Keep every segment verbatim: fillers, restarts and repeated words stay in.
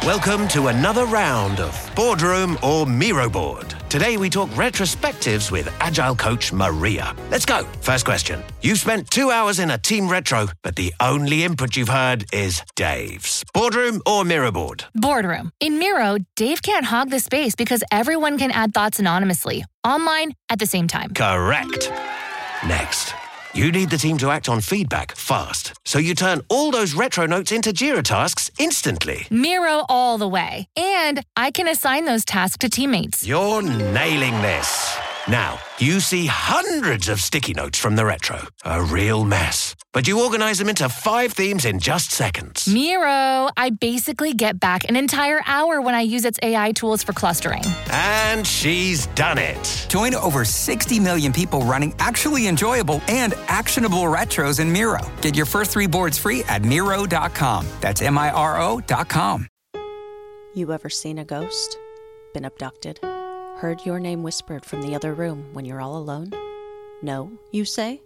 Welcome to another round of Boardroom or Miro Board. Today we talk retrospectives with Agile coach Maria. Let's go. First question. You've spent two hours in a team retro, but the only input you've heard is Dave's. Boardroom or Miro Board? Boardroom. In Miro, Dave can't hog the space because everyone can add thoughts anonymously, online, at the same time. Correct. Next. You need the team to act on feedback fast, so you turn all those retro notes into Jira tasks instantly. Miro all the way. And I can assign those tasks to teammates. You're nailing this. Now, you see hundreds of sticky notes from the retro. A real mess. But you organize them into five themes in just seconds. Miro, I basically get back an entire hour when I use its A I tools for clustering. And she's done it. Join over sixty million people running actually enjoyable and actionable retros in Miro. Get your first three boards free at Miro dot com. That's M I R O dot com. You ever seen a ghost? Been abducted? Heard your name whispered from the other room when you're all alone? No, you say?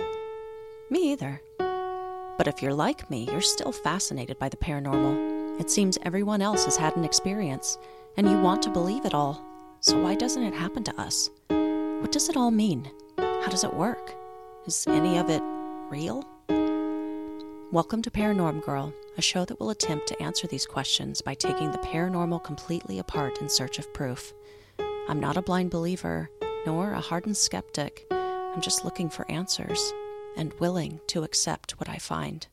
Me either. But if you're like me, you're still fascinated by the paranormal. It seems everyone else has had an experience, and you want to believe it all. So why doesn't it happen to us? What does it all mean? How does it work? Is any of it real? Welcome to Paranorm Girl, a show that will attempt to answer these questions by taking the paranormal completely apart in search of proof. I'm not a blind believer, nor a hardened skeptic. I'm just looking for answers and willing to accept what I find.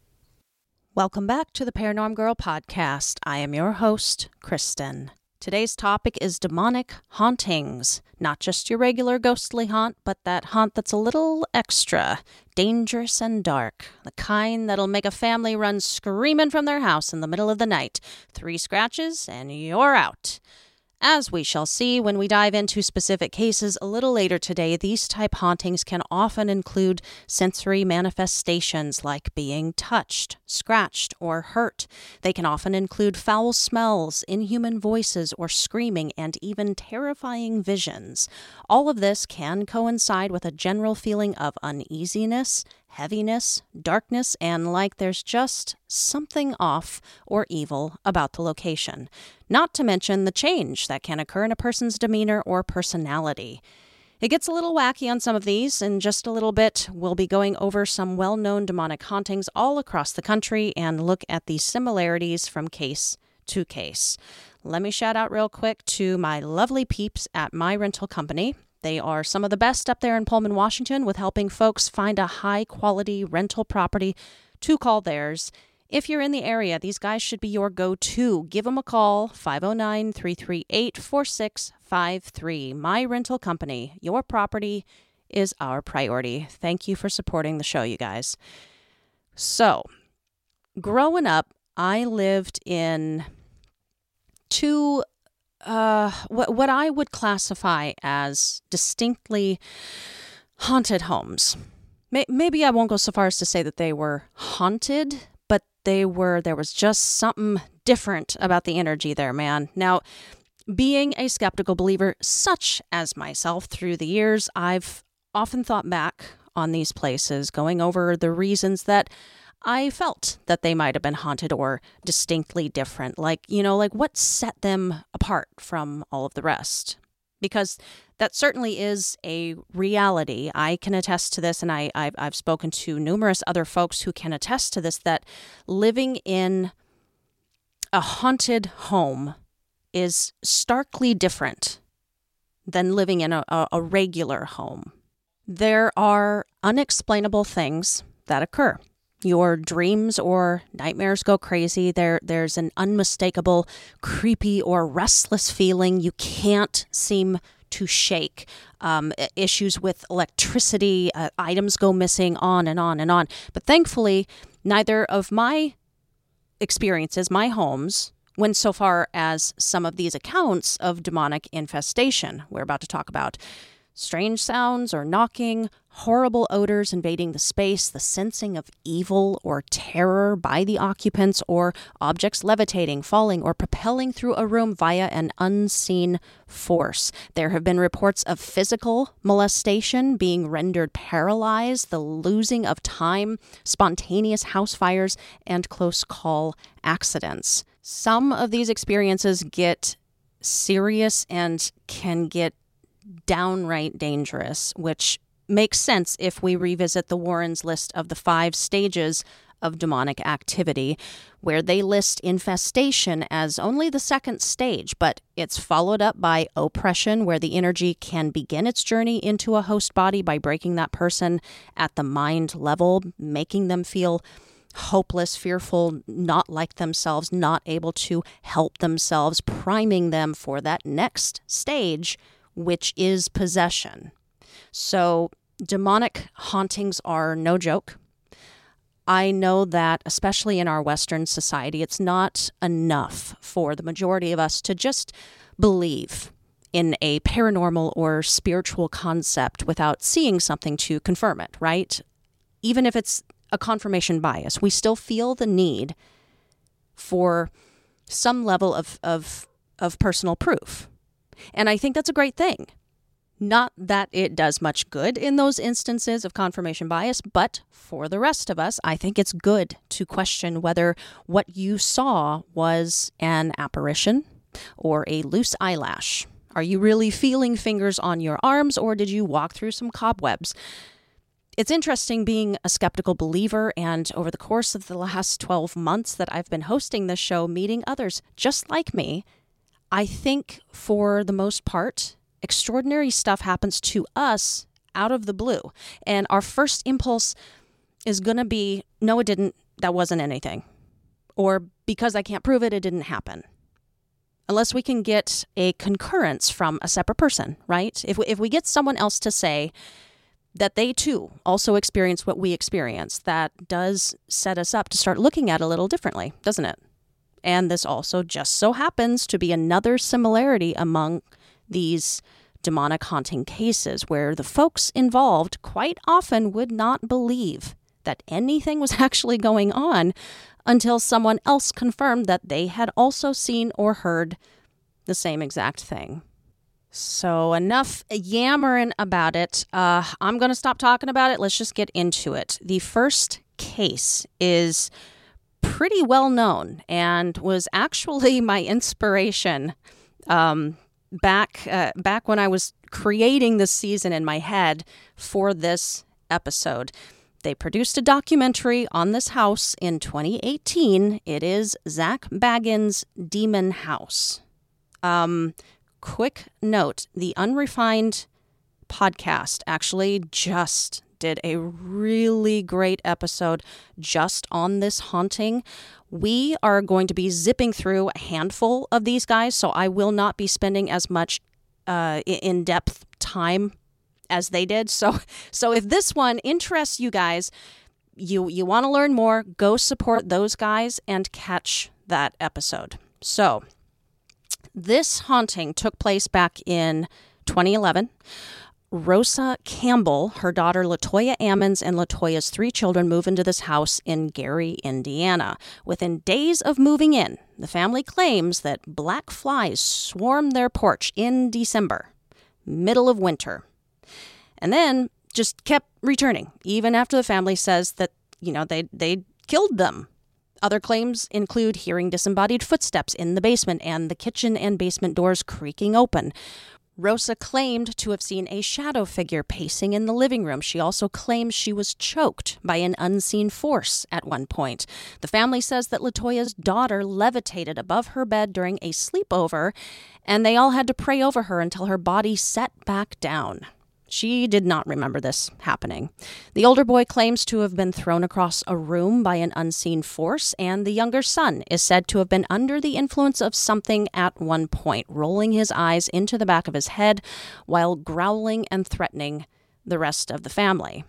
Welcome back to the Paranorm Girl podcast. I am your host, Kristen. Today's topic is demonic hauntings. Not just your regular ghostly haunt, but that haunt that's a little extra, dangerous and dark. The kind that'll make a family run screaming from their house in the middle of the night. Three scratches and you're out. As we shall see when we dive into specific cases a little later today, these type hauntings can often include sensory manifestations like being touched, scratched, or hurt. They can often include foul smells, inhuman voices, or screaming, and even terrifying visions. All of this can coincide with a general feeling of uneasiness, heaviness, darkness, and like there's just something off or evil about the location. Not to mention the change that can occur in a person's demeanor or personality. It gets a little wacky on some of these. In just a little bit, we'll be going over some well-known demonic hauntings all across the country and look at the similarities from case to case. Let me shout out real quick to my lovely peeps at my rental company. They are some of the best up there in Pullman, Washington, with helping folks find a high-quality rental property to call theirs. If you're in the area, these guys should be your go-to. Give them a call, five oh nine, three three eight, four six five three. My rental company, your property is our priority. Thank you for supporting the show, you guys. So, growing up, I lived in two Uh, what what I would classify as distinctly haunted homes. May, maybe I won't go so far as to say that they were haunted, but they were. There was just something different about the energy there, man. Now, being a skeptical believer, such as myself, through the years, I've often thought back on these places, going over the reasons that I felt that they might have been haunted or distinctly different. Like, you know, like what set them apart from all of the rest? Because that certainly is a reality. I can attest to this, and I, I've, I've spoken to numerous other folks who can attest to this, that living in a haunted home is starkly different than living in a, a, a regular home. There are unexplainable things that occur. Your dreams or nightmares go crazy. There, there's an unmistakable, creepy or restless feeling you can't seem to shake. Um, issues with electricity, uh, items go missing, on and on and on. But thankfully, neither of my experiences, my homes, went so far as some of these accounts of demonic infestation we're about to talk about. Strange sounds or knocking, horrible odors invading the space, the sensing of evil or terror by the occupants, or objects levitating, falling, or propelling through a room via an unseen force. There have been reports of physical molestation, being rendered paralyzed, the losing of time, spontaneous house fires, and close call accidents. Some of these experiences get serious and can get downright dangerous, which makes sense if we revisit the Warrens' list of the five stages of demonic activity, where they list infestation as only the second stage, but it's followed up by oppression, where the energy can begin its journey into a host body by breaking that person at the mind level, making them feel hopeless, fearful, not like themselves, not able to help themselves, priming them for that next stage, which is possession. So demonic hauntings are no joke. I know that, especially in our Western society, it's not enough for the majority of us to just believe in a paranormal or spiritual concept without seeing something to confirm it, right? Even if it's a confirmation bias, we still feel the need for some level of, of, of personal proof. And I think that's a great thing. Not that it does much good in those instances of confirmation bias, but for the rest of us, I think it's good to question whether what you saw was an apparition or a loose eyelash. Are you really feeling fingers on your arms, or did you walk through some cobwebs? It's interesting being a skeptical believer, and over the course of the last twelve months that I've been hosting this show, meeting others just like me, I think for the most part, extraordinary stuff happens to us out of the blue. And our first impulse is going to be, no, it didn't, that wasn't anything. Or because I can't prove it, it didn't happen. Unless we can get a concurrence from a separate person, right? If we, if we get someone else to say that they too also experienced what we experienced, that does set us up to start looking at it a little differently, doesn't it? And this also just so happens to be another similarity among these demonic haunting cases, where the folks involved quite often would not believe that anything was actually going on until someone else confirmed that they had also seen or heard the same exact thing. So enough yammering about it. Uh, I'm going to stop talking about it. Let's just get into it. The first case is pretty well known and was actually my inspiration um, back uh, back when I was creating this season in my head for this episode. They produced a documentary on this house in twenty eighteen. It is Zak Bagans' Demon House. Um, quick note, the Unrefined podcast actually just did a really great episode just on this haunting. We are going to be zipping through a handful of these guys, so I will not be spending as much uh, in-depth time as they did. So, so if this one interests you guys, you you want to learn more, go support those guys and catch that episode. So, this haunting took place back in twenty eleven. Rosa Campbell, her daughter LaToya Ammons, and LaToya's three children move into this house in Gary, Indiana. Within days of moving in, the family claims that black flies swarmed their porch in December, middle of winter, and then just kept returning, even after the family says that, you know, they they killed them. Other claims include hearing disembodied footsteps in the basement and the kitchen and basement doors creaking open. Rosa claimed to have seen a shadow figure pacing in the living room. She also claims she was choked by an unseen force at one point. The family says that LaToya's daughter levitated above her bed during a sleepover, and they all had to pray over her until her body set back down. She did not remember this happening. The older boy claims to have been thrown across a room by an unseen force, and the younger son is said to have been under the influence of something at one point, rolling his eyes into the back of his head while growling and threatening the rest of the family.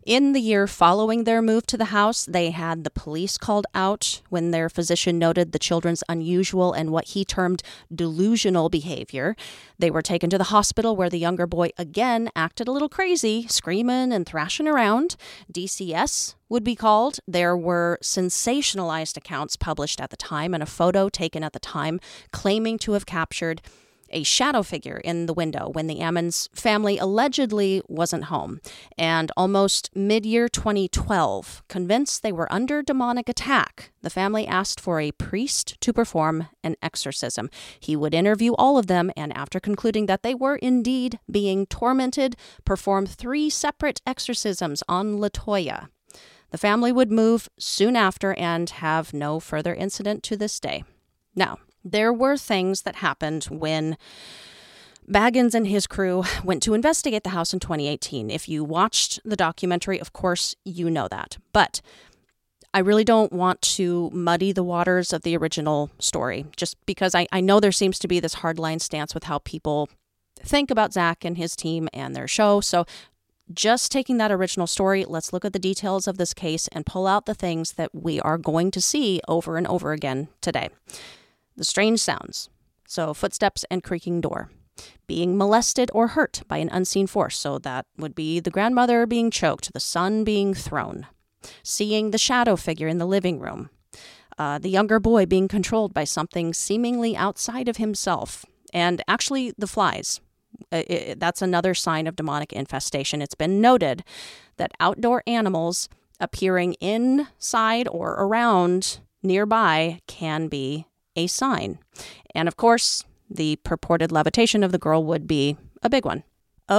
In the year following their move to the house, they had the police called out when their physician noted the children's unusual and what he termed delusional behavior. They were taken to the hospital where the younger boy again acted a little crazy, screaming and thrashing around. D C S would be called. There were sensationalized accounts published at the time and a photo taken at the time claiming to have captured a shadow figure in the window when the Ammons family allegedly wasn't home. And almost mid-year twenty twelve, convinced they were under demonic attack, the family asked for a priest to perform an exorcism. He would interview all of them, and after concluding that they were indeed being tormented, perform three separate exorcisms on LaToya. The family would move soon after and have no further incident to this day. Now, there were things that happened when Baggins and his crew went to investigate the house in twenty eighteen. If you watched the documentary, of course, you know that. But I really don't want to muddy the waters of the original story, just because I, I know there seems to be this hardline stance with how people think about Zach and his team and their show. So just taking that original story, let's look at the details of this case and pull out the things that we are going to see over and over again today. The strange sounds, so footsteps and creaking door. Being molested or hurt by an unseen force, so that would be the grandmother being choked, the son being thrown. Seeing the shadow figure in the living room. Uh, the younger boy being controlled by something seemingly outside of himself. And actually, the flies. Uh, it, that's another sign of demonic infestation. It's been noted that outdoor animals appearing inside or around nearby can be a sign. And of course, the purported levitation of the girl would be a big one.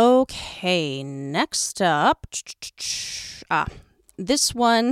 Okay, next up. Ah, this one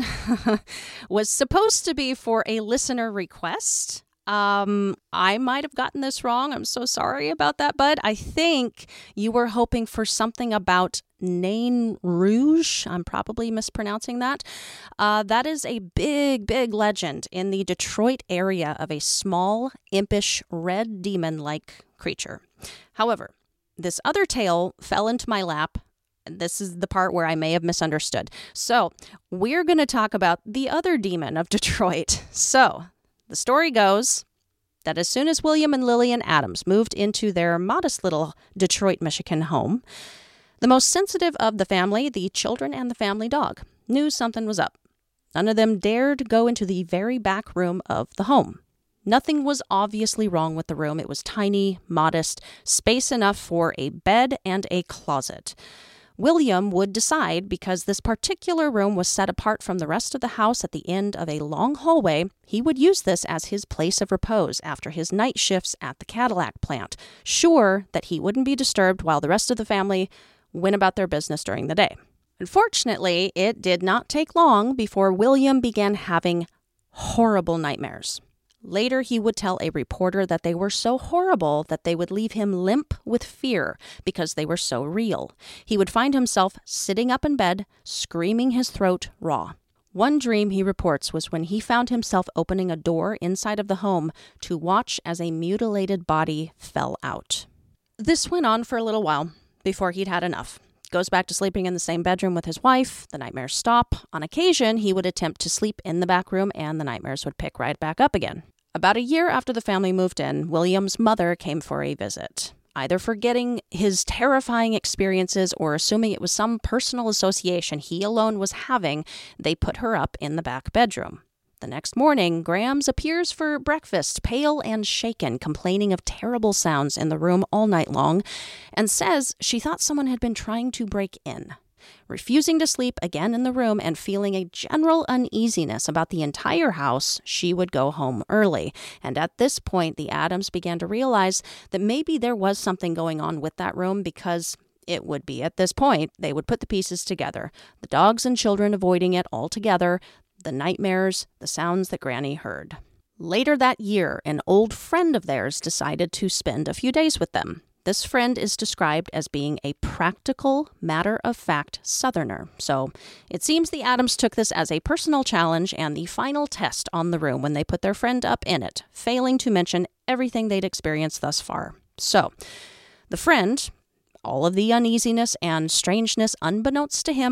was supposed to be for a listener request. Um, I might have gotten this wrong. I'm so sorry about that, bud. I think you were hoping for something about Nain Rouge. I'm probably mispronouncing that. Uh, that is a big, big legend in the Detroit area of a small, impish, red demon-like creature. However, this other tale fell into my lap. This is the part where I may have misunderstood. So we're going to talk about the other demon of Detroit. So the story goes that as soon as William and Lillian Adams moved into their modest little Detroit, Michigan home, the most sensitive of the family, the children and the family dog, knew something was up. None of them dared go into the very back room of the home. Nothing was obviously wrong with the room. It was tiny, modest, space enough for a bed and a closet. William would decide, because this particular room was set apart from the rest of the house at the end of a long hallway, he would use this as his place of repose after his night shifts at the Cadillac plant, sure that he wouldn't be disturbed while the rest of the family went about their business during the day. Unfortunately, it did not take long before William began having horrible nightmares. Later, he would tell a reporter that they were so horrible that they would leave him limp with fear because they were so real. He would find himself sitting up in bed, screaming his throat raw. One dream, he reports, was when he found himself opening a door inside of the home to watch as a mutilated body fell out. This went on for a little while before he'd had enough. Goes back to sleeping in the same bedroom with his wife. The nightmares stop. On occasion, he would attempt to sleep in the back room, and the nightmares would pick right back up again. About a year after the family moved in, William's mother came for a visit. Either forgetting his terrifying experiences or assuming it was some personal association he alone was having, they put her up in the back bedroom. The next morning, Grams appears for breakfast, pale and shaken, complaining of terrible sounds in the room all night long, and says she thought someone had been trying to break in. Refusing to sleep again in the room and feeling a general uneasiness about the entire house, she would go home early. And at this point, the Adams began to realize that maybe there was something going on with that room, because it would be at this point they would put the pieces together. The dogs and children avoiding it altogether, the nightmares, the sounds that Granny heard. Later that year, an old friend of theirs decided to spend a few days with them. This friend is described as being a practical, matter-of-fact Southerner. So it seems the Adams took this as a personal challenge and the final test on the room when they put their friend up in it, failing to mention everything they'd experienced thus far. So the friend, all of the uneasiness and strangeness unbeknownst to him,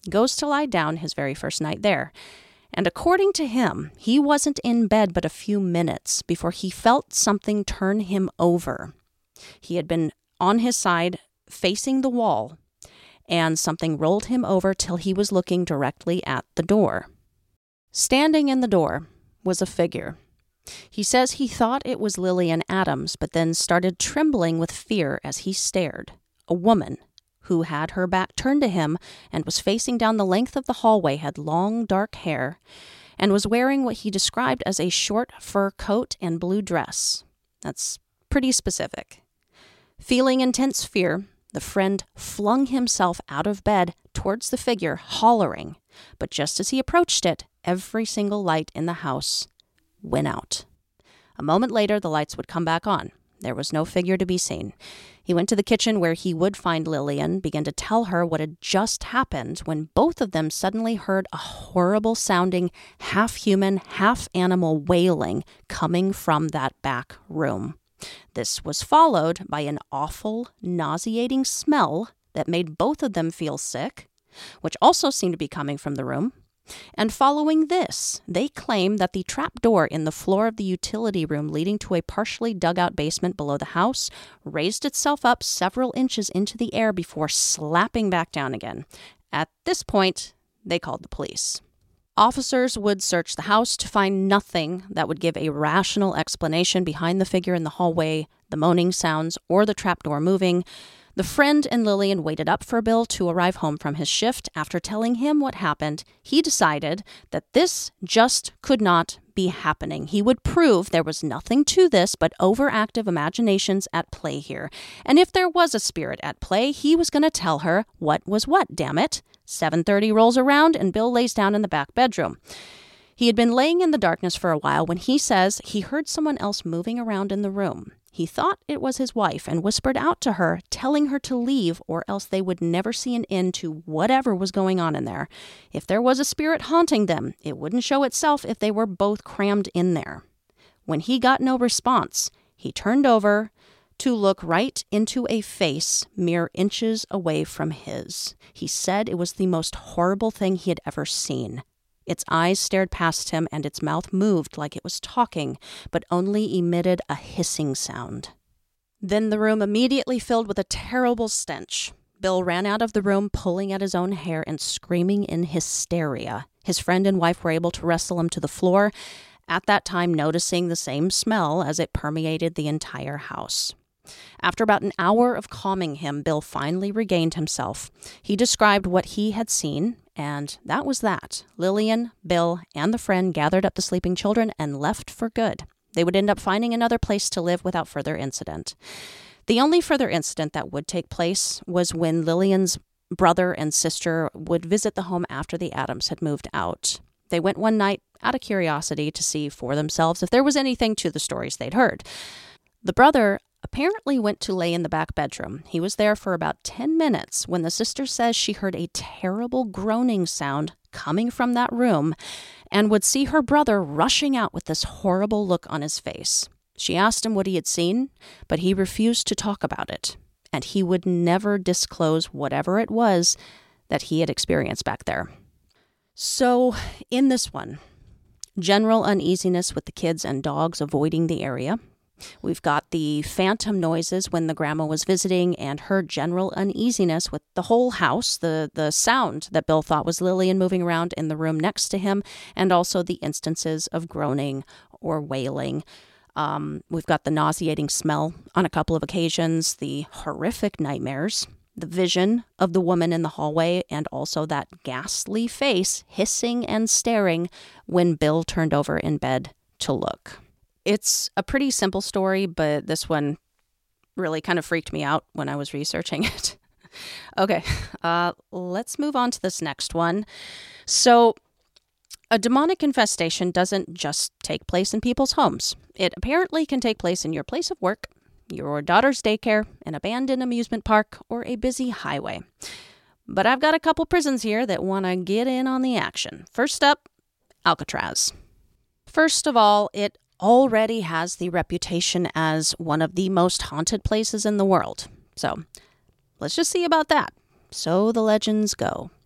goes to lie down his very first night there. And according to him, he wasn't in bed but a few minutes before he felt something turn him over. He had been on his side, facing the wall, and something rolled him over till he was looking directly at the door. Standing in the door was a figure. He says he thought it was Lillian Adams, but then started trembling with fear as he stared. A woman who had her back turned to him and was facing down the length of the hallway, had long dark hair, and was wearing what he described as a short fur coat and blue dress. That's pretty specific. Feeling intense fear, the friend flung himself out of bed towards the figure, hollering. But just as he approached it, every single light in the house went out. A moment later, the lights would come back on. There was no figure to be seen. He went to the kitchen where he would find Lillian, began to tell her what had just happened when both of them suddenly heard a horrible-sounding, half-human, half-animal wailing coming from that back room. This was followed by an awful, nauseating smell that made both of them feel sick, which also seemed to be coming from the room. And following this, they claim that the trap door in the floor of the utility room leading to a partially dug-out basement below the house raised itself up several inches into the air before slapping back down again. At this point, they called the police. Officers would search the house to find nothing that would give a rational explanation behind the figure in the hallway, the moaning sounds, or the trapdoor moving. The friend and Lillian waited up for Bill to arrive home from his shift. After telling him what happened, he decided that this just could not be happening. He would prove there was nothing to this but overactive imaginations at play here. And if there was a spirit at play, he was going to tell her what was what, damn it. seven thirty rolls around and Bill lays down in the back bedroom. He had been laying in the darkness for a while when he says he heard someone else moving around in the room. He thought it was his wife and whispered out to her, telling her to leave or else they would never see an end to whatever was going on in there. If there was a spirit haunting them, it wouldn't show itself if they were both crammed in there. When he got no response, he turned over to look right into a face mere inches away from his. He said it was the most horrible thing he had ever seen. Its eyes stared past him, and its mouth moved like it was talking, but only emitted a hissing sound. Then the room immediately filled with a terrible stench. Bill ran out of the room, pulling at his own hair and screaming in hysteria. His friend and wife were able to wrestle him to the floor, at that time noticing the same smell as it permeated the entire house. After about an hour of calming him, Bill finally regained himself. He described what he had seen, and that was that. Lillian, Bill, and the friend gathered up the sleeping children and left for good. They would end up finding another place to live without further incident. The only further incident that would take place was when Lillian's brother and sister would visit the home after the Adams had moved out. They went one night out of curiosity to see for themselves if there was anything to the stories they'd heard. The brother apparently went to lay in the back bedroom. He was there for about ten minutes when the sister says she heard a terrible groaning sound coming from that room and would see her brother rushing out with this horrible look on his face. She asked him what he had seen, but he refused to talk about it, and he would never disclose whatever it was that he had experienced back there. So, in this one, general uneasiness with the kids and dogs avoiding the area. We've got the phantom noises when the grandma was visiting and her general uneasiness with the whole house, the, the sound that Bill thought was Lillian moving around in the room next to him, and also the instances of groaning or wailing. Um, we've got the nauseating smell on a couple of occasions, the horrific nightmares, the vision of the woman in the hallway, and also that ghastly face hissing and staring when Bill turned over in bed to look. It's a pretty simple story, but this one really kind of freaked me out when I was researching it. Okay, uh, let's move on to this next one. So, a demonic infestation doesn't just take place in people's homes. It apparently can take place in your place of work, your daughter's daycare, an abandoned amusement park, or a busy highway. But I've got a couple prisons here that want to get in on the action. First up, Alcatraz. First of all, it already has the reputation as one of the most haunted places in the world. So, let's just see about that. So the legends go.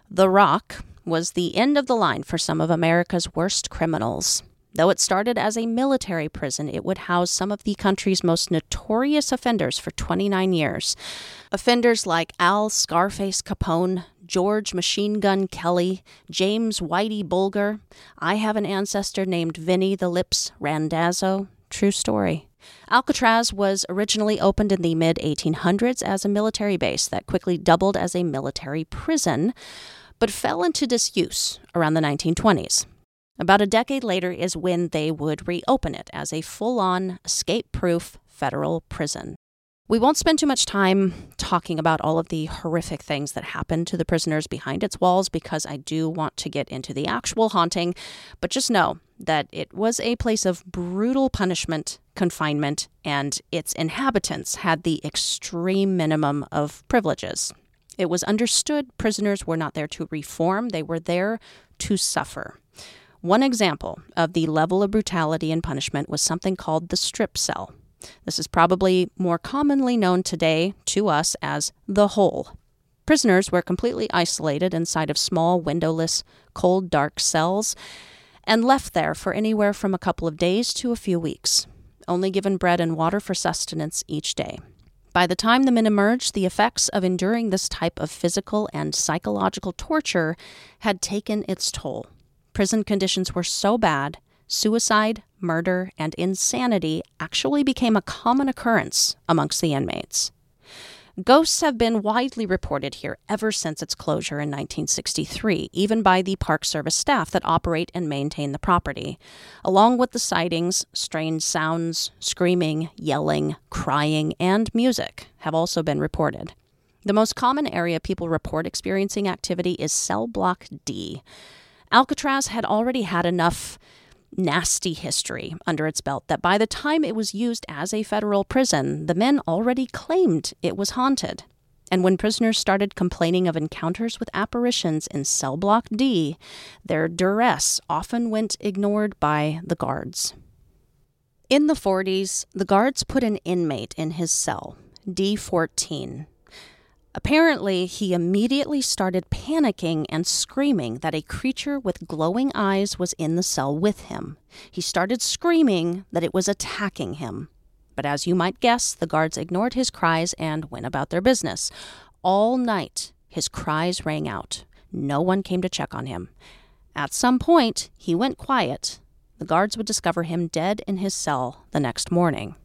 The Rock was the end of the line for some of America's worst criminals. Though it started as a military prison, it would house some of the country's most notorious offenders for twenty-nine years. Offenders like Al Scarface Capone, George Machine Gun Kelly, James Whitey Bulger. I have an ancestor named Vinny the Lips Randazzo. True story. Alcatraz was originally opened in the mid eighteen hundreds as a military base that quickly doubled as a military prison, but fell into disuse around the nineteen twenties. About a decade later is when they would reopen it as a full-on, escape-proof federal prison. We won't spend too much time talking about all of the horrific things that happened to the prisoners behind its walls because I do want to get into the actual haunting, but just know that it was a place of brutal punishment, confinement, and its inhabitants had the extreme minimum of privileges. It was understood prisoners were not there to reform, they were there to suffer. One example of the level of brutality and punishment was something called the strip cell. This is probably more commonly known today to us as the hole. Prisoners were completely isolated inside of small, windowless, cold, dark cells and left there for anywhere from a couple of days to a few weeks, only given bread and water for sustenance each day. By the time the men emerged, the effects of enduring this type of physical and psychological torture had taken its toll. Prison conditions were so bad, suicide, murder, and insanity actually became a common occurrence amongst the inmates. Ghosts have been widely reported here ever since its closure in nineteen sixty-three, even by the Park Service staff that operate and maintain the property. Along with the sightings, strange sounds, screaming, yelling, crying, and music have also been reported. The most common area people report experiencing activity is Cell Block D. Alcatraz had already had enough nasty history under its belt that by the time it was used as a federal prison, the men already claimed it was haunted. And when prisoners started complaining of encounters with apparitions in Cell Block D, their duress often went ignored by the guards. In the forties, the guards put an inmate in his cell, D fourteen. Apparently, he immediately started panicking and screaming that a creature with glowing eyes was in the cell with him. He started screaming that it was attacking him. But as you might guess, the guards ignored his cries and went about their business. All night, his cries rang out. No one came to check on him. At some point, he went quiet. The guards would discover him dead in his cell the next morning.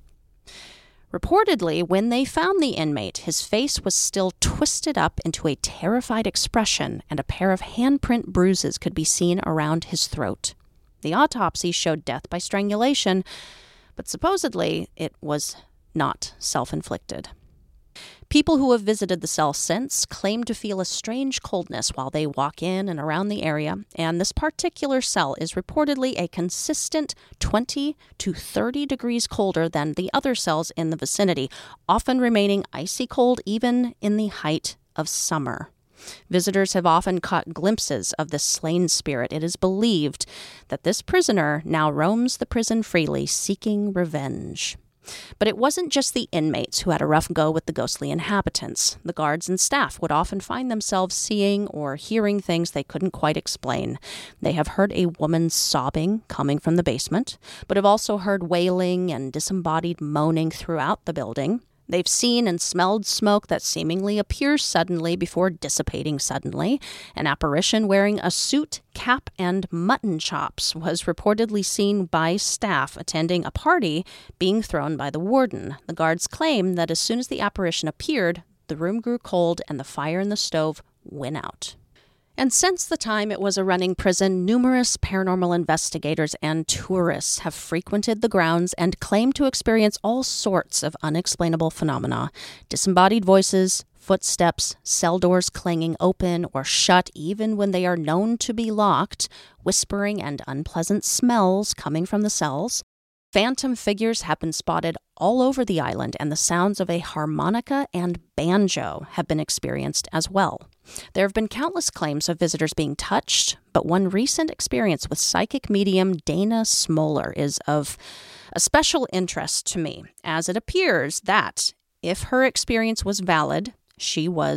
Reportedly, when they found the inmate, his face was still twisted up into a terrified expression, and a pair of handprint bruises could be seen around his throat. The autopsy showed death by strangulation, but supposedly it was not self-inflicted. People who have visited the cell since claim to feel a strange coldness while they walk in and around the area, and this particular cell is reportedly a consistent twenty to thirty degrees colder than the other cells in the vicinity, often remaining icy cold even in the height of summer. Visitors have often caught glimpses of this slain spirit. It is believed that this prisoner now roams the prison freely, seeking revenge. But it wasn't just the inmates who had a rough go with the ghostly inhabitants. The guards and staff would often find themselves seeing or hearing things they couldn't quite explain. They have heard a woman sobbing coming from the basement, but have also heard wailing and disembodied moaning throughout the building. They've seen and smelled smoke that seemingly appears suddenly before dissipating suddenly. An apparition wearing a suit, cap, and mutton chops was reportedly seen by staff attending a party being thrown by the warden. The guards claim that as soon as the apparition appeared, the room grew cold and the fire in the stove went out. And since the time it was a running prison, numerous paranormal investigators and tourists have frequented the grounds and claim to experience all sorts of unexplainable phenomena. Disembodied voices, footsteps, cell doors clanging open or shut even when they are known to be locked, whispering and unpleasant smells coming from the cells. Phantom figures have been spotted all over the island, and the sounds of a harmonica and banjo have been experienced as well. There have been countless claims of visitors being touched, but one recent experience with psychic medium Dana Smoller is of a special interest to me, as it appears that, if her experience was valid, she was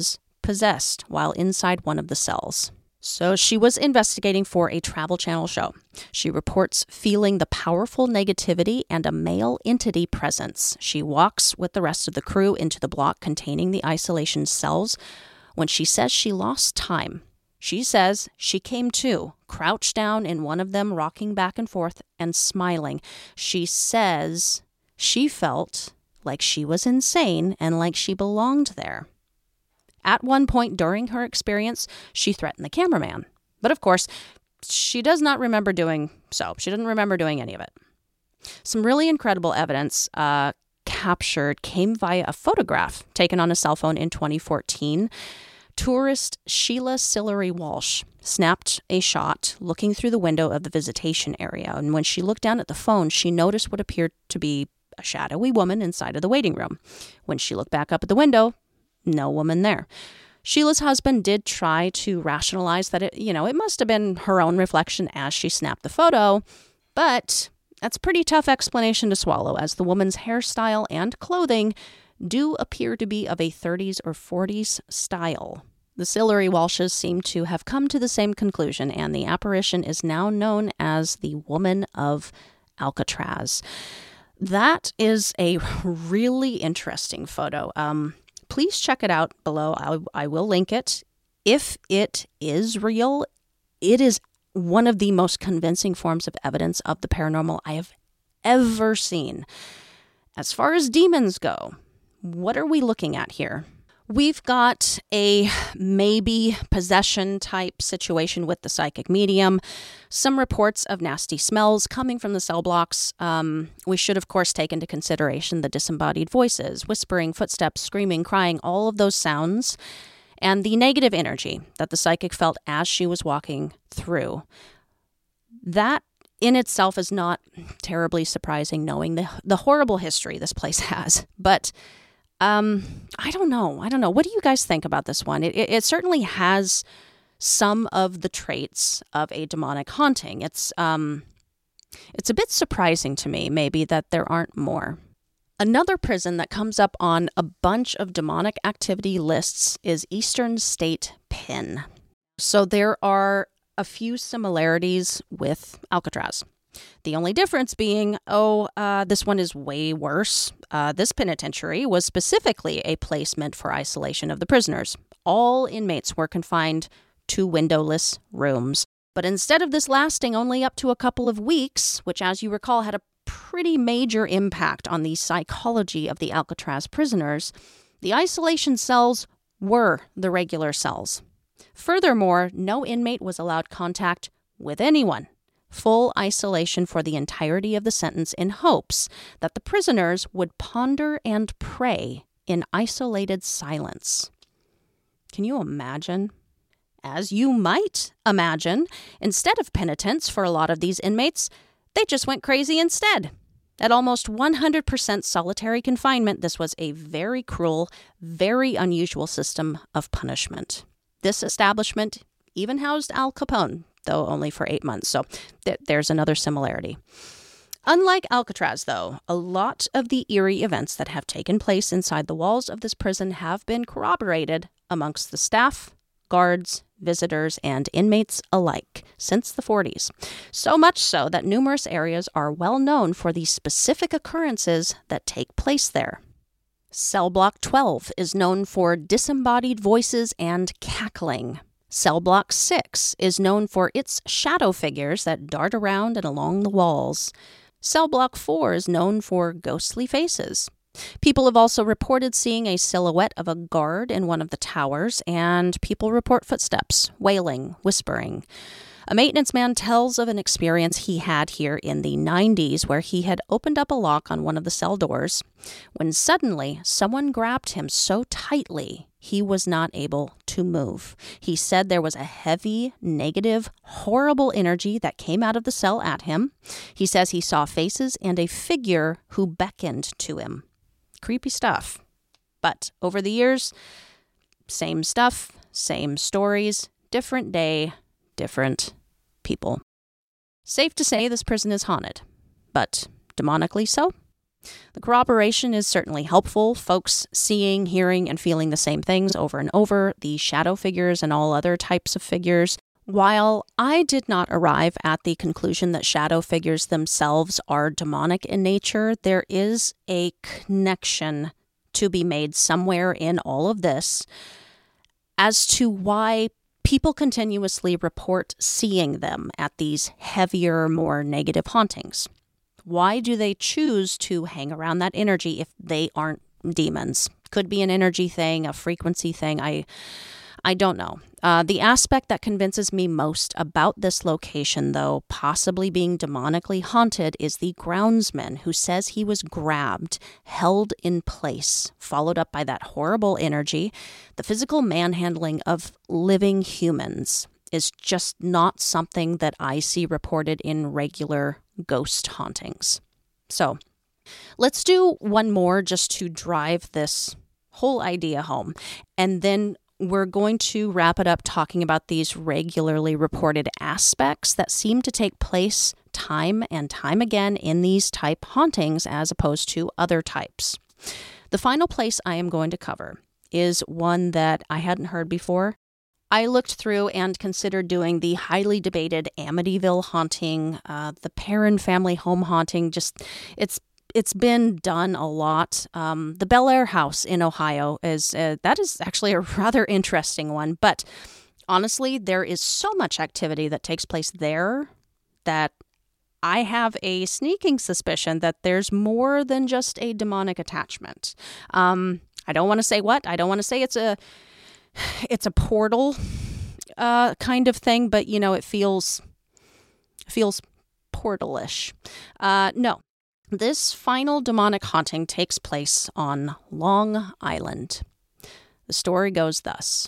possessed while inside one of the cells. So she was investigating for a Travel Channel show. She reports feeling the powerful negativity and a male entity presence. She walks with the rest of the crew into the block containing the isolation cells when she says she lost time. She says she came to, crouched down in one of them, rocking back and forth and smiling. She says she felt like she was insane and like she belonged there. At one point during her experience, she threatened the cameraman. But of course, she does not remember doing so. She doesn't remember doing any of it. Some really incredible evidence uh, captured came via a photograph taken on a cell phone in twenty fourteen. Tourist Sheila Sillery Walsh snapped a shot looking through the window of the visitation area. And when she looked down at the phone, she noticed what appeared to be a shadowy woman inside of the waiting room. When she looked back up at the window, no woman there. Sheila's husband did try to rationalize that it, you know, it must have been her own reflection as she snapped the photo, but that's a pretty tough explanation to swallow, as the woman's hairstyle and clothing do appear to be of a thirties or forties style. The Sillery Walshes seem to have come to the same conclusion, and the apparition is now known as the Woman of Alcatraz. That is a really interesting photo. Um, please check it out below. I, I will link it. If it is real, it is one of the most convincing forms of evidence of the paranormal I have ever seen. As far as demons go, what are we looking at here? We've got a maybe possession type situation with the psychic medium, some reports of nasty smells coming from the cell blocks. Um, we should, of course, take into consideration the disembodied voices, whispering, footsteps, screaming, crying, all of those sounds, and the negative energy that the psychic felt as she was walking through. That in itself is not terribly surprising, knowing the, the horrible history this place has. But Um, I don't know. I don't know. What do you guys think about this one? It, it, it certainly has some of the traits of a demonic haunting. It's um, it's a bit surprising to me, maybe, that there aren't more. Another prison that comes up on a bunch of demonic activity lists is Eastern State Pen. So there are a few similarities with Alcatraz. The only difference being, oh, uh, this one is way worse. Uh, this penitentiary was specifically a place meant for isolation of the prisoners. All inmates were confined to windowless rooms. But instead of this lasting only up to a couple of weeks, which, as you recall, had a pretty major impact on the psychology of the Alcatraz prisoners, the isolation cells were the regular cells. Furthermore, no inmate was allowed contact with anyone. Full isolation for the entirety of the sentence in hopes that the prisoners would ponder and pray in isolated silence. Can you imagine? As you might imagine, instead of penitence for a lot of these inmates, they just went crazy instead. At almost one hundred percent solitary confinement, this was a very cruel, very unusual system of punishment. This establishment even housed Al Capone, though only for eight months. So th- there's another similarity. Unlike Alcatraz, though, a lot of the eerie events that have taken place inside the walls of this prison have been corroborated amongst the staff, guards, visitors, and inmates alike since the forties. So much so that numerous areas are well known for the specific occurrences that take place there. Cell Block twelve is known for disembodied voices and cackling. Cell Block six is known for its shadow figures that dart around and along the walls. Cell Block four is known for ghostly faces. People have also reported seeing a silhouette of a guard in one of the towers, and people report footsteps, wailing, whispering. A maintenance man tells of an experience he had here in the nineties where he had opened up a lock on one of the cell doors when suddenly someone grabbed him so tightly he was not able to move. He said there was a heavy, negative, horrible energy that came out of the cell at him. He says he saw faces and a figure who beckoned to him. Creepy stuff. But over the years, same stuff, same stories, different day, different people. Safe to say this prison is haunted, but demonically so? The corroboration is certainly helpful. Folks seeing, hearing, and feeling the same things over and over, the shadow figures and all other types of figures. While I did not arrive at the conclusion that shadow figures themselves are demonic in nature, there is a connection to be made somewhere in all of this as to why people continuously report seeing them at these heavier, more negative hauntings. Why do they choose to hang around that energy if they aren't demons? Could be an energy thing, a frequency thing. I I don't know. Uh, the aspect that convinces me most about this location, though, possibly being demonically haunted, is the groundsman who says he was grabbed, held in place, followed up by that horrible energy. The physical manhandling of living humans is just not something that I see reported in regular ghost hauntings. So, let's do one more just to drive this whole idea home, and then we're going to wrap it up talking about these regularly reported aspects that seem to take place time and time again in these type hauntings as opposed to other types. The final place I am going to cover is one that I hadn't heard before. I looked through and considered doing the highly debated Amityville haunting, uh, the Perron family home haunting. Just, it's It's been done a lot. Um, the Bel Air House in Ohio is, uh, that is actually a rather interesting one. But honestly, there is so much activity that takes place there that I have a sneaking suspicion that there's more than just a demonic attachment. Um, I don't want to say what. I don't want to say it's a, it's a portal uh, kind of thing, but, you know, it feels, feels portal-ish. Uh, no. This final demonic haunting takes place on Long Island. The story goes thus.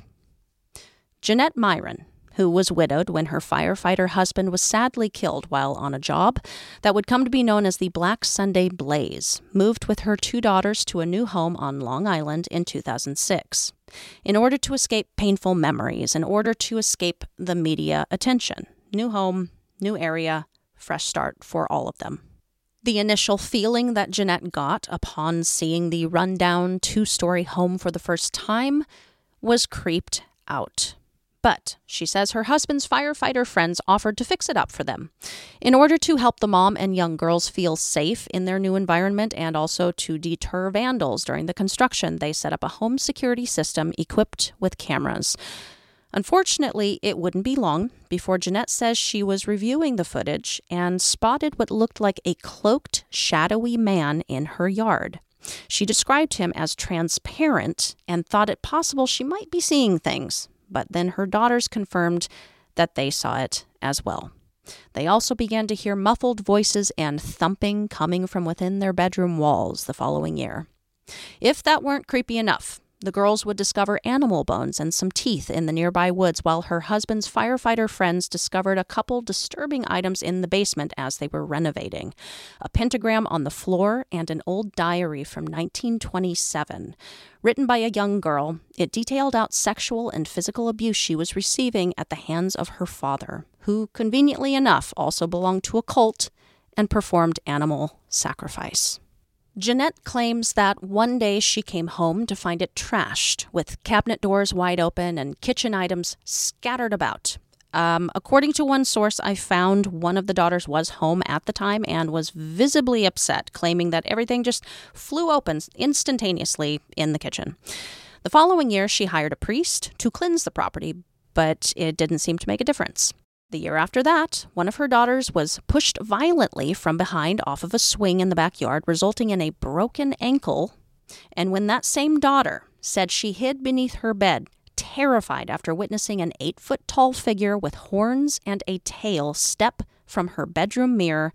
Jeanette Myron, who was widowed when her firefighter husband was sadly killed while on a job that would come to be known as the Black Sunday Blaze, moved with her two daughters to a new home on Long Island in two thousand six. In order to escape painful memories, in order to escape the media attention. New home, new area, fresh start for all of them. The initial feeling that Jeanette got upon seeing the rundown two-story home for the first time was creeped out. But she says her husband's firefighter friends offered to fix it up for them. In order to help the mom and young girls feel safe in their new environment and also to deter vandals during the construction, they set up a home security system equipped with cameras. Unfortunately, it wouldn't be long before Jeanette says she was reviewing the footage and spotted what looked like a cloaked, shadowy man in her yard. She described him as transparent and thought it possible she might be seeing things, but then her daughters confirmed that they saw it as well. They also began to hear muffled voices and thumping coming from within their bedroom walls the following year. If that weren't creepy enough, the girls would discover animal bones and some teeth in the nearby woods, while her husband's firefighter friends discovered a couple disturbing items in the basement as they were renovating. A pentagram on the floor and an old diary from nineteen twenty-seven. Written by a young girl, it detailed out sexual and physical abuse she was receiving at the hands of her father, who, conveniently enough, also belonged to a cult and performed animal sacrifice. Jeanette claims that one day she came home to find it trashed, with cabinet doors wide open and kitchen items scattered about. Um, according to one source I found, one of the daughters was home at the time and was visibly upset, claiming that everything just flew open instantaneously in the kitchen. The following year, she hired a priest to cleanse the property, but it didn't seem to make a difference. The year after that, one of her daughters was pushed violently from behind off of a swing in the backyard, resulting in a broken ankle. And when that same daughter said she hid beneath her bed, terrified after witnessing an eight-foot-tall figure with horns and a tail step from her bedroom mirror,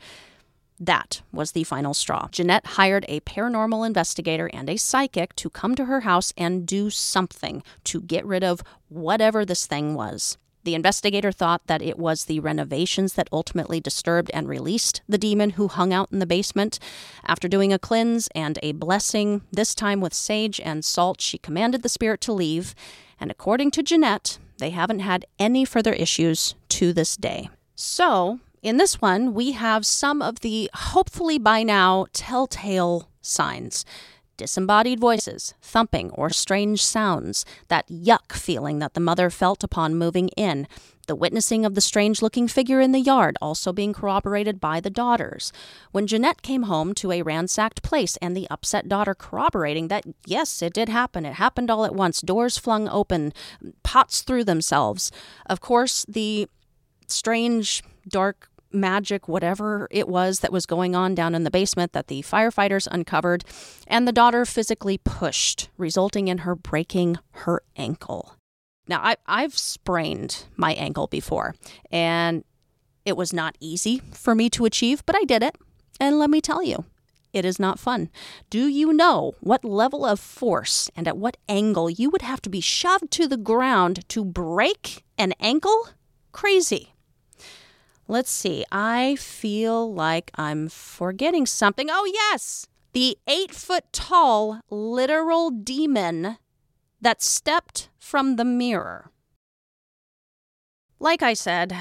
that was the final straw. Jeanette hired a paranormal investigator and a psychic to come to her house and do something to get rid of whatever this thing was. The investigator thought that it was the renovations that ultimately disturbed and released the demon who hung out in the basement. After doing a cleanse and a blessing, this time with sage and salt, she commanded the spirit to leave. And according to Jeanette, they haven't had any further issues to this day. So, in this one, we have some of the, hopefully by now, telltale signs. Disembodied voices, thumping or strange sounds, that yuck feeling that the mother felt upon moving in, the witnessing of the strange-looking figure in the yard also being corroborated by the daughters. When Jeanette came home to a ransacked place and the upset daughter corroborating that, yes, it did happen. It happened all at once. Doors flung open, pots threw themselves. Of course, the strange, dark magic, whatever it was that was going on down in the basement that the firefighters uncovered, and the daughter physically pushed, resulting in her breaking her ankle. Now, I, I've sprained my ankle before, and it was not easy for me to achieve, but I did it. And let me tell you, it is not fun. Do you know what level of force and at what angle you would have to be shoved to the ground to break an ankle? Crazy. Let's see. I feel like I'm forgetting something. Oh, yes. The eight-foot-tall literal demon that stepped from the mirror. Like I said,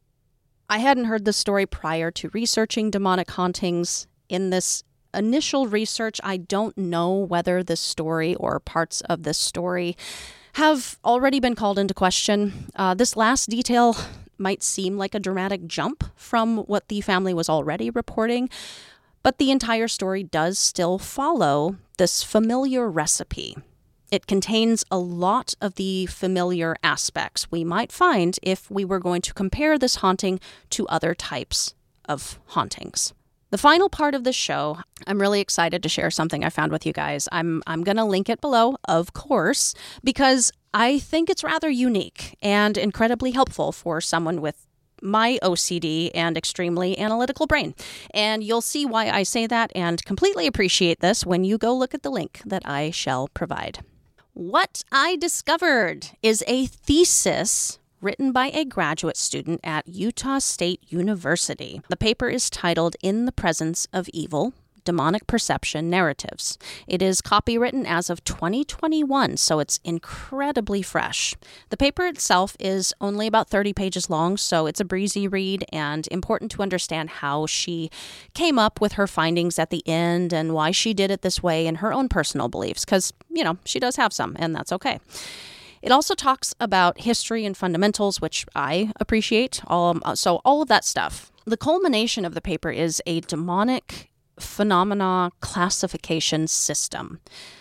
I hadn't heard this story prior to researching demonic hauntings. In this initial research, I don't know whether this story or parts of this story have already been called into question. Uh, this last detail might seem like a dramatic jump from what the family was already reporting, but the entire story does still follow this familiar recipe. It contains a lot of the familiar aspects we might find if we were going to compare this haunting to other types of hauntings. The final part of the show, I'm really excited to share something I found with you guys. I'm I'm going to link it below, of course, because I think it's rather unique and incredibly helpful for someone with my O C D and extremely analytical brain. And you'll see why I say that and completely appreciate this when you go look at the link that I shall provide. What I discovered is a thesis written by a graduate student at Utah State University. The paper is titled In the Presence of Evil, Demonic Perception Narratives. It is copywritten as of twenty twenty-one, so it's incredibly fresh. The paper itself is only about thirty pages long, so it's a breezy read and important to understand how she came up with her findings at the end and why she did it this way and her own personal beliefs, because, you know, she does have some, and that's okay. It also talks about history and fundamentals, which I appreciate. Um, so all of that stuff. The culmination of the paper is a demonic phenomena classification system.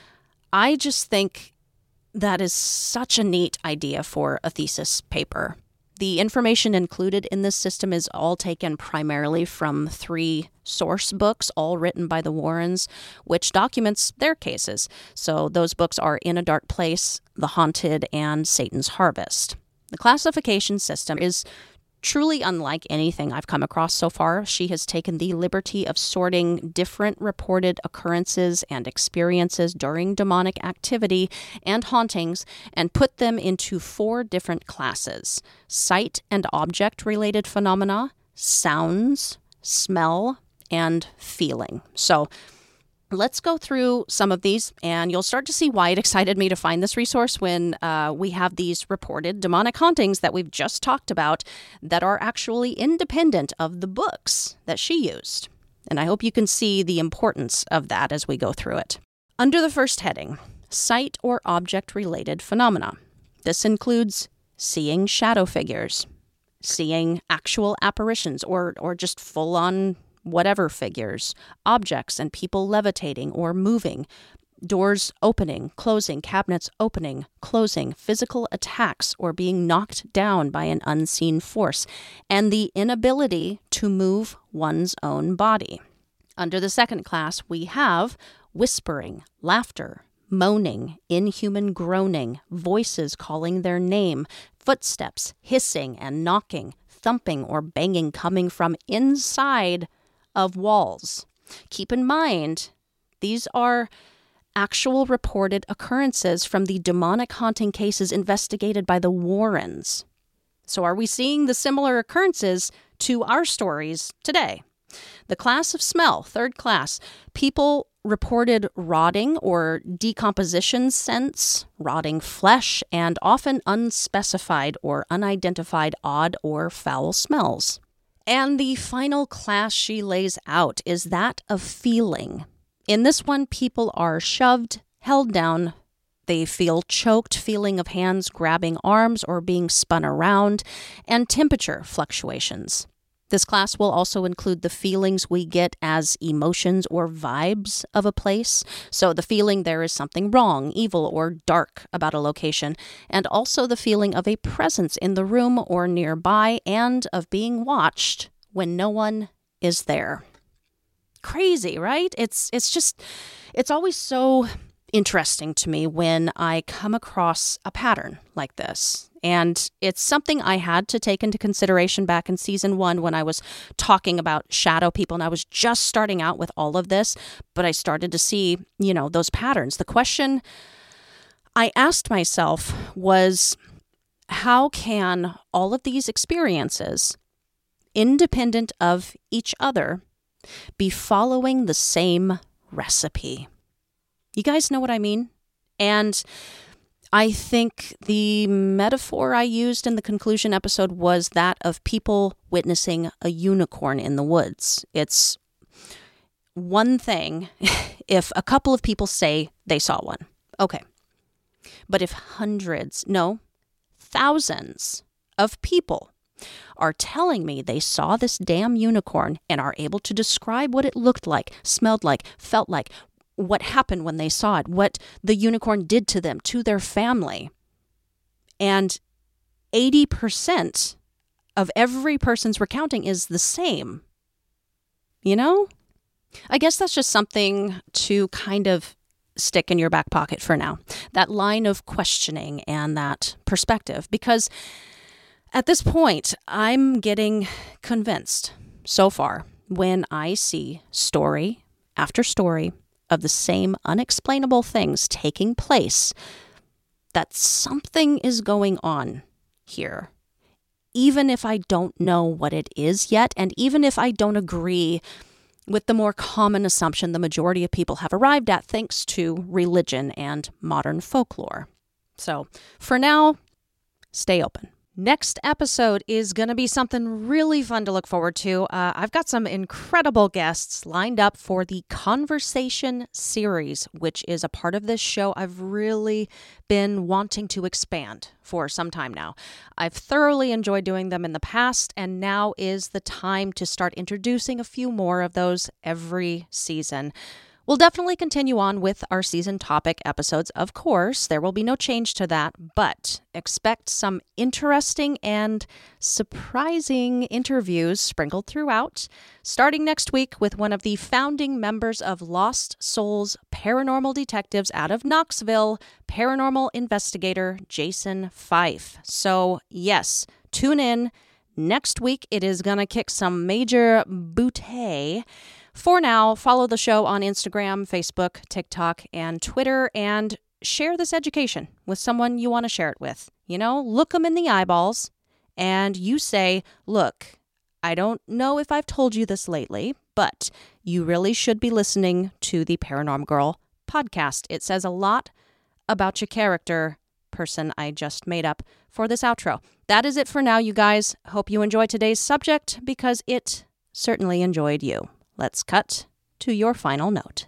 I just think that is such a neat idea for a thesis paper. The information included in this system is all taken primarily from three source books, all written by the Warrens, which documents their cases. So those books are In a Dark Place, The Haunted, and Satan's Harvest. The classification system is truly unlike anything I've come across so far. She has taken the liberty of sorting different reported occurrences and experiences during demonic activity and hauntings and put them into four different classes: sight and object-related phenomena, sounds, smell, and feeling. So let's go through some of these, and you'll start to see why it excited me to find this resource when uh, we have these reported demonic hauntings that we've just talked about that are actually independent of the books that she used. And I hope you can see the importance of that as we go through it. Under the first heading, sight or object-related phenomena. This includes seeing shadow figures, seeing actual apparitions, or or just full-on whatever figures, objects and people levitating or moving, doors opening, closing, cabinets opening, closing, physical attacks or being knocked down by an unseen force, and the inability to move one's own body. Under the second class, we have whispering, laughter, moaning, inhuman groaning, voices calling their name, footsteps, hissing and knocking, thumping or banging coming from inside of walls. Keep in mind, these are actual reported occurrences from the demonic haunting cases investigated by the Warrens. So are we seeing the similar occurrences to our stories today? The class of smell, third class, people reported rotting or decomposition scents, rotting flesh, and often unspecified or unidentified odd or foul smells. And the final class she lays out is that of feeling. In this one, people are shoved, held down. They feel choked, feeling of hands grabbing arms or being spun around, and temperature fluctuations. This class will also include the feelings we get as emotions or vibes of a place. So the feeling there is something wrong, evil, or dark about a location, and also the feeling of a presence in the room or nearby and of being watched when no one is there. Crazy, right? It's it's just, it's always so interesting to me when I come across a pattern like this. And it's something I had to take into consideration back in season one when I was talking about shadow people. And I was just starting out with all of this, but I started to see, you know, those patterns. The question I asked myself was, how can all of these experiences, independent of each other, be following the same recipe? You guys know what I mean? And I think the metaphor I used in the conclusion episode was that of people witnessing a unicorn in the woods. It's one thing if a couple of people say they saw one. Okay. But if hundreds, no, thousands of people are telling me they saw this damn unicorn and are able to describe what it looked like, smelled like, felt like, what happened when they saw it, what the unicorn did to them, to their family. And eighty percent of every person's recounting is the same. You know? I guess that's just something to kind of stick in your back pocket for now. That line of questioning and that perspective. Because at this point, I'm getting convinced so far when I see story after story of the same unexplainable things taking place, that something is going on here. Even if I don't know what it is yet, and even if I don't agree with the more common assumption the majority of people have arrived at thanks to religion and modern folklore. So, for now, stay open. Next episode is going to be something really fun to look forward to. Uh, I've got some incredible guests lined up for the Conversation series, which is a part of this show I've really been wanting to expand for some time now. I've thoroughly enjoyed doing them in the past, and now is the time to start introducing a few more of those every season. We'll definitely continue on with our season topic episodes, of course. There will be no change to that, but expect some interesting and surprising interviews sprinkled throughout, starting next week with one of the founding members of Lost Souls Paranormal Detectives out of Knoxville, paranormal investigator Jason Fife. So, yes, tune in. Next week, it is going to kick some major booty. For now, follow the show on Instagram, Facebook, TikTok, and Twitter, and share this education with someone you want to share it with. You know, look them in the eyeballs, and you say, look, I don't know if I've told you this lately, but you really should be listening to the Paranorm Girl podcast. It says a lot about your character, person I just made up for this outro. That is it for now, you guys. Hope you enjoyed today's subject, because it certainly enjoyed you. Let's cut to your final note.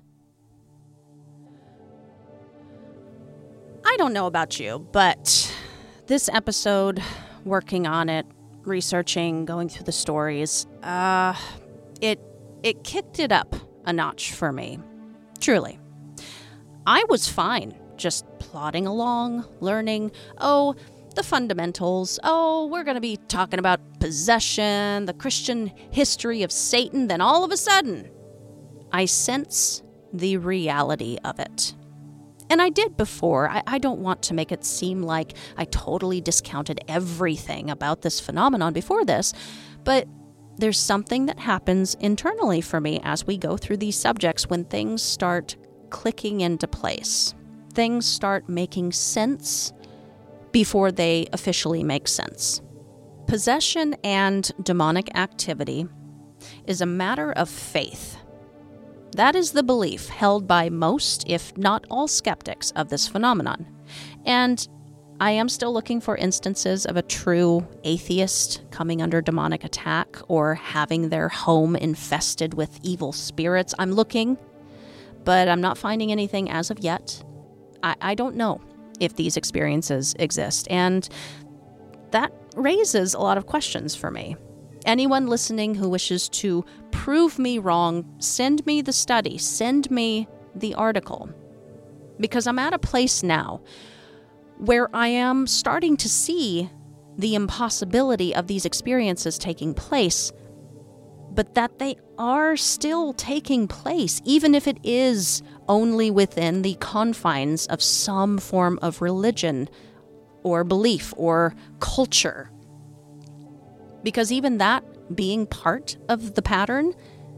I don't know about you, but this episode, working on it, researching, going through the stories, uh, it it kicked it up a notch for me. Truly. I was fine just plodding along, learning, oh, the fundamentals. Oh, we're going to be talking about possession, the Christian history of Satan. Then all of a sudden, I sense the reality of it. And I did before. I, I don't want to make it seem like I totally discounted everything about this phenomenon before this, but there's something that happens internally for me as we go through these subjects when things start clicking into place. Things start making sense before they officially make sense. Possession and demonic activity is a matter of faith. That is the belief held by most, if not all, skeptics of this phenomenon. And I am still looking for instances of a true atheist coming under demonic attack or having their home infested with evil spirits. I'm looking, but I'm not finding anything as of yet. I, I don't know if these experiences exist, and that raises a lot of questions for me. Anyone listening who wishes to prove me wrong, send me the study, send me the article, because I'm at a place now where I am starting to see the impossibility of these experiences taking place, but that they are still taking place, even if it is only within the confines of some form of religion or belief or culture. Because even that being part of the pattern,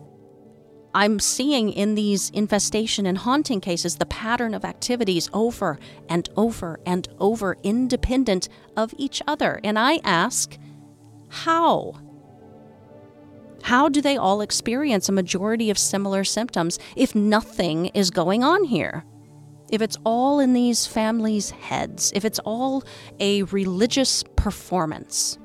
I'm seeing in these infestation and haunting cases the pattern of activities over and over and over, independent of each other. And I ask, how? How do they all experience a majority of similar symptoms if nothing is going on here? If it's all in these families' heads, if it's all a religious performance.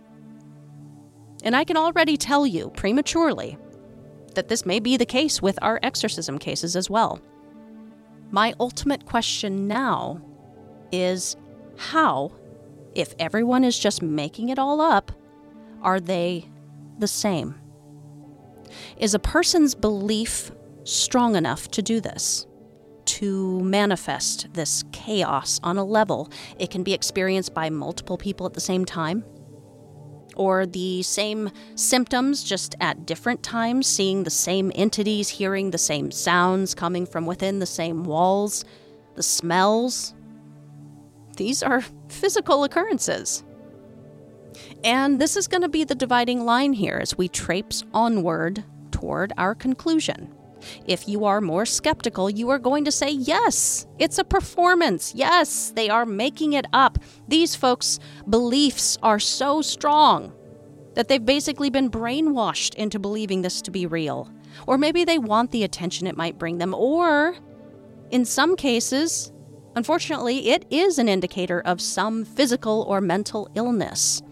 And I can already tell you prematurely that this may be the case with our exorcism cases as well. My ultimate question now is how, if everyone is just making it all up, are they the same? Is a person's belief strong enough to do this? To manifest this chaos on a level it can be experienced by multiple people at the same time? Or the same symptoms just at different times, seeing the same entities, hearing the same sounds coming from within the same walls, the smells? These are physical occurrences. And this is going to be the dividing line here as we traipse onward toward our conclusion. If you are more skeptical, you are going to say, yes, it's a performance. Yes, they are making it up. These folks' beliefs are so strong that they've basically been brainwashed into believing this to be real. Or maybe they want the attention it might bring them. Or, in some cases, unfortunately, it is an indicator of some physical or mental illness.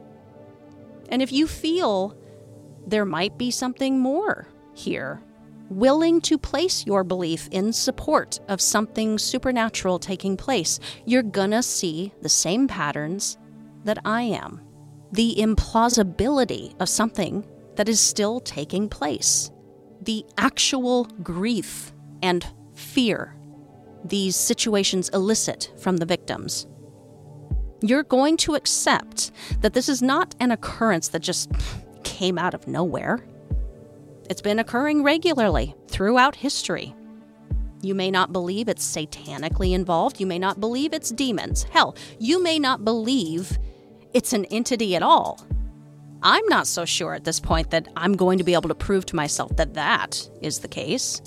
And if you feel there might be something more here, willing to place your belief in support of something supernatural taking place, you're gonna see the same patterns that I am. The implausibility of something that is still taking place. The actual grief and fear these situations elicit from the victims. You're going to accept that this is not an occurrence that just came out of nowhere. It's been occurring regularly throughout history. You may not believe it's satanically involved. You may not believe it's demons. Hell, you may not believe it's an entity at all. I'm not so sure at this point that I'm going to be able to prove to myself that that is the case.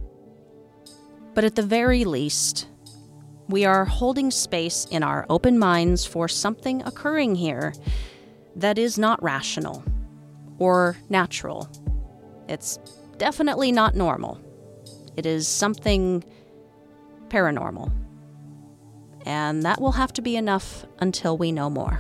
But at the very least, we are holding space in our open minds for something occurring here that is not rational or natural. It's definitely not normal. It is something paranormal. And that will have to be enough until we know more.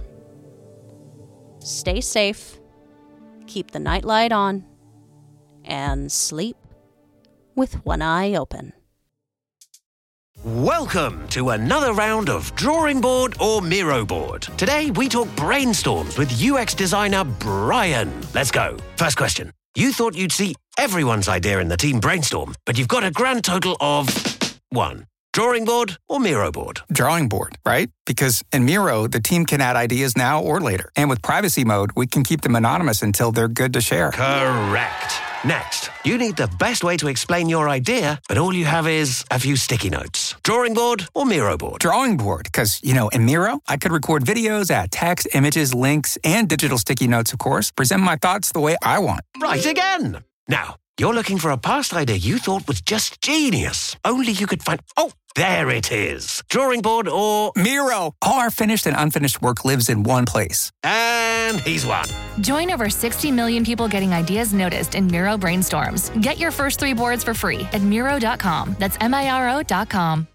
Stay safe, keep the nightlight on, and sleep with one eye open. Welcome to another round of Drawing Board or Miro Board. Today we talk brainstorms with U X designer Brian. Let's go. First question. You thought you'd see everyone's idea in the team brainstorm, but you've got a grand total of one. Drawing board or Miro board? Drawing board, right? Because in Miro, the team can add ideas now or later. And with privacy mode, we can keep them anonymous until they're good to share. Correct. Next, you need the best way to explain your idea, but all you have is a few sticky notes. Drawing board or Miro board? Drawing board, because, you know, in Miro, I could record videos, add text, images, links, and digital sticky notes, of course, present my thoughts the way I want. Right again. Now, you're looking for a past idea you thought was just genius. Only you could find... Oh, there it is. Drawing board or... Miro. All our finished and unfinished work lives in one place. And he's won. Join over sixty million people getting ideas noticed in Miro Brainstorms. Get your first three boards for free at Miro dot com. That's M I R O dot com.